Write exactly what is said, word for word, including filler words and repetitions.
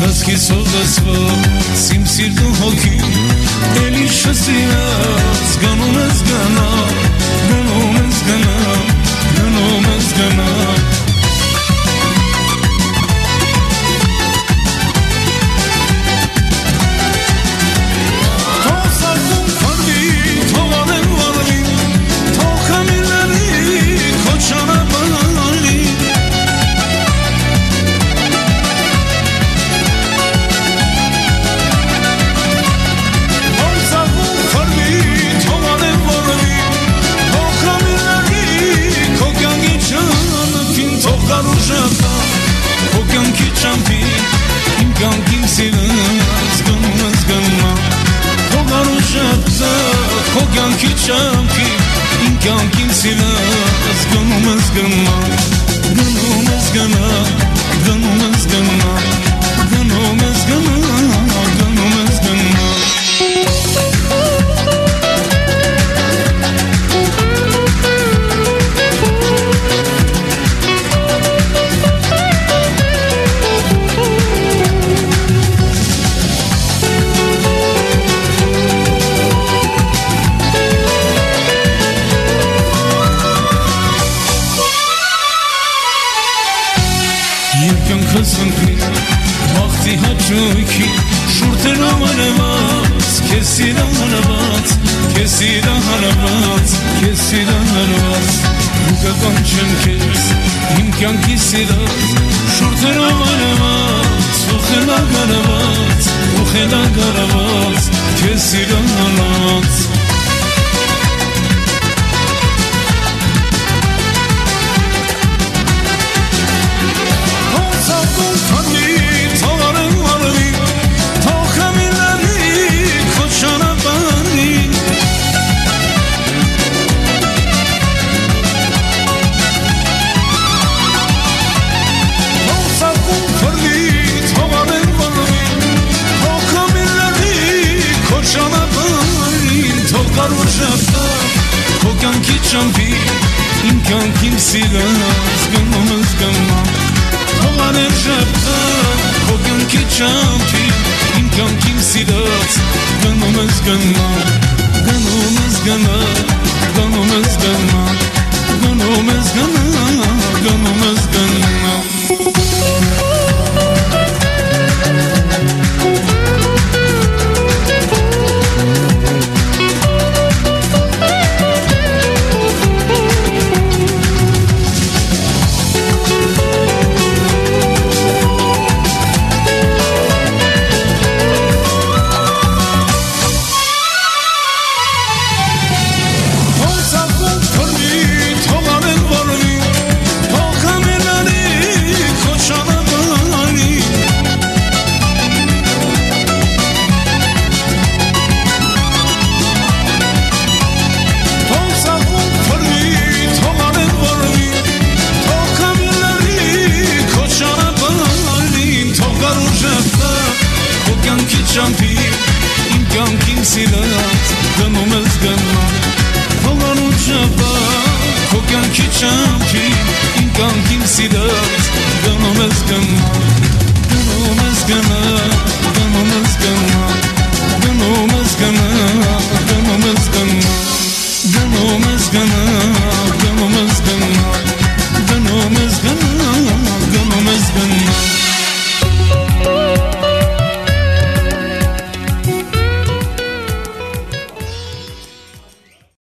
Կասկի սողասվա սիմսիրդու հոգի Էլի շասիրած գանում ես գանա Գնում ես գանա Գնում ես գանա Կյանքի չամքի իմ կյանքին սիրած գնում ես գնա գնում ես գնա գնում ես գնա գնում ես գնա գնում ես գնա Մաղթի հաճույքի շուրթերը հարված Քեզ սիրա հարված Քեզ սիրա հարված Քեզ սիրա հարված Ու կկանչեմ քեզ իմ կյանքի սիրած շուրթերը հարված Ու խելակ հարված Ու խելակ հարված Քեզ սիրա հարված Քո կյանքի ճամփի իմ կյանքին սիրած գնում ես գնա Թողանեմ շապտա Քո կյանքի ճամփի իմ կյանքին սիրած գնում ես գնա Գնում ես գնա Գնում ես գնա Գնում ես գնա Գնում ես գնա Ճամփի իմ կյանքին սիրած գնում ես գնա Թողանու ճապա Քո կյանքի ճամփի իմ կյանքին սիրած գնում ես գնա